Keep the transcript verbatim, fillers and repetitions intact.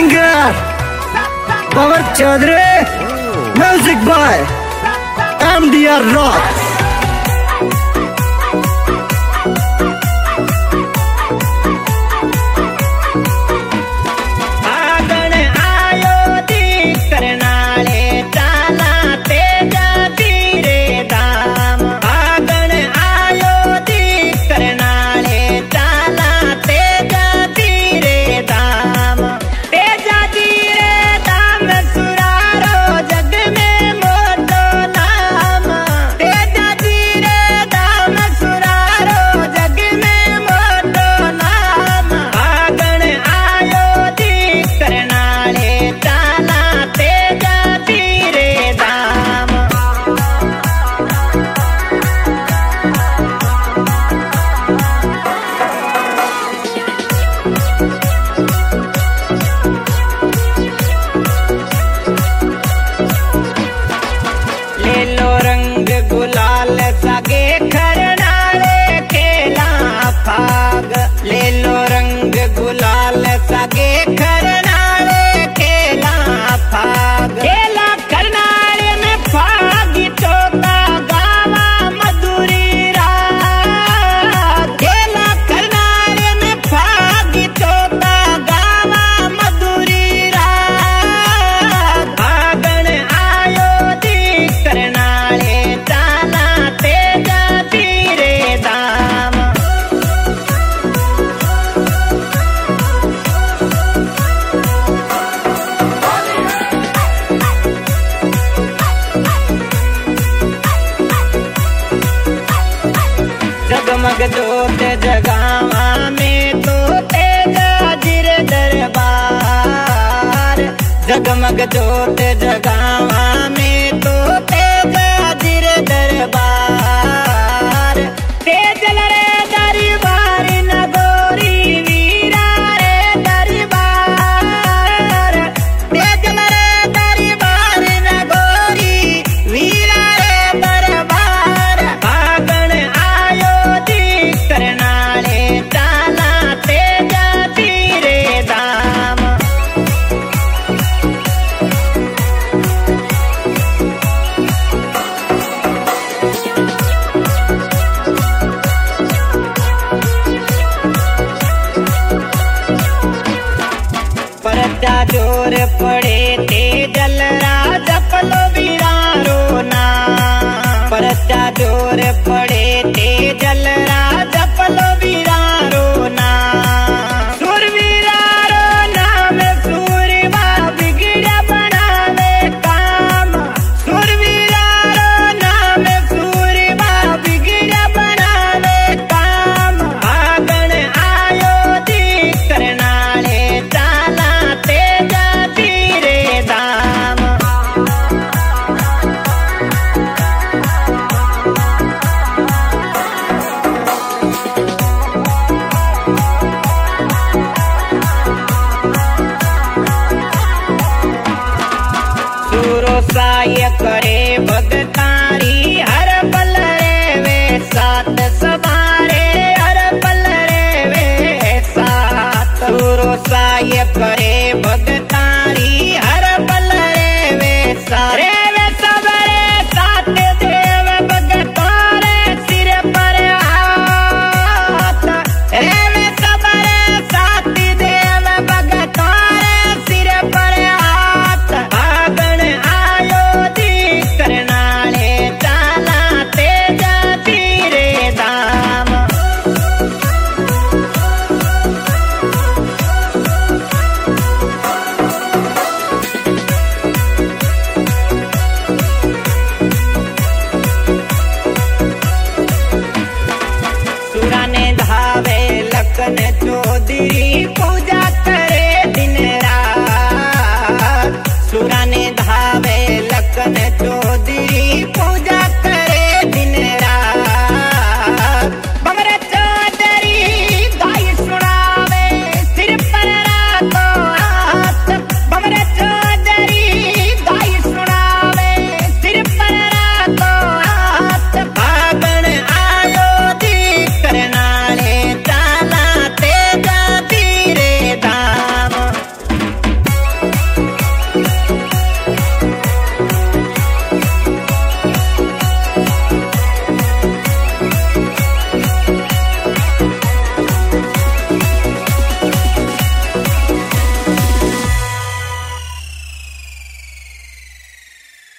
singer Pawar Chaudhary, music by M D R Rock. गुलाल सगे खरनाले खेला फाग ले लो रंग गुलाल सगे खरनाले खेला फाग खेला खरनाले में फागी चोता गावा मधुरी रात खेला खरनाले में फागी चोता गावा मधुरी रात फागण आयो दी करनाले जगमग जोत जगावा में तो तेजा जिर दरबार जगमग जोत जगावा में तो तेजा जिर दरबार तेजल रे दरबार नगोरी वीरा रे दरबार तेजल रे दरबार नगोरी वीरा रे दरबार फागण आयो करनाले चाला तेजा तीरे दाम परचा जोर पड़